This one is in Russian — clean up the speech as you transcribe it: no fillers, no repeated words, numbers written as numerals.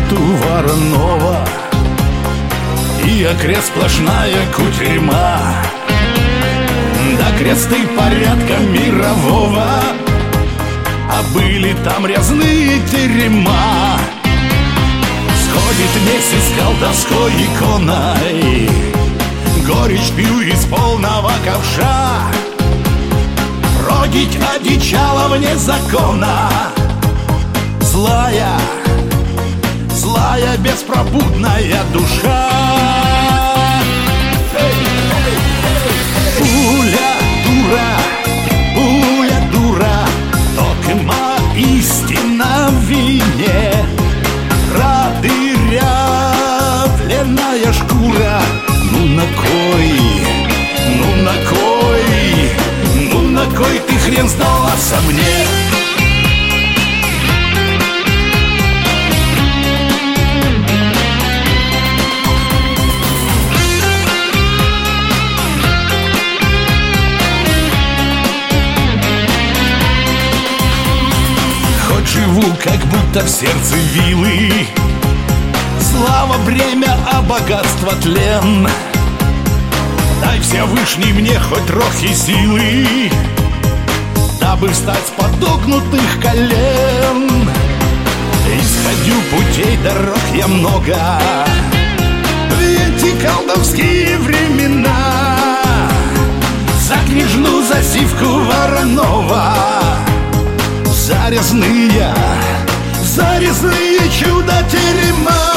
нету Воронова, и окрест сплошная кутерьма. Да кресты порядка мирового, а были там рязные терема. Сходит месяц с колдовской иконой, горечь пью из полного ковша. Родить одичала вне закона, злая, злая беспробудная душа. Пуля дура, токма истина в вине. Продырявленная шкура, ну на кой, ну на кой, ну на кой ты хрен сдалась мне? Живу, как будто в сердце вилы. Слава, бремя, а богатство тлен. Дай Всевышний мне хоть трохи силы, дабы встать с подогнутых колен. Исходю путей, дорог я много в эти колдовские времена. За княжну, за сивку Воронова, зарезные чудо терема.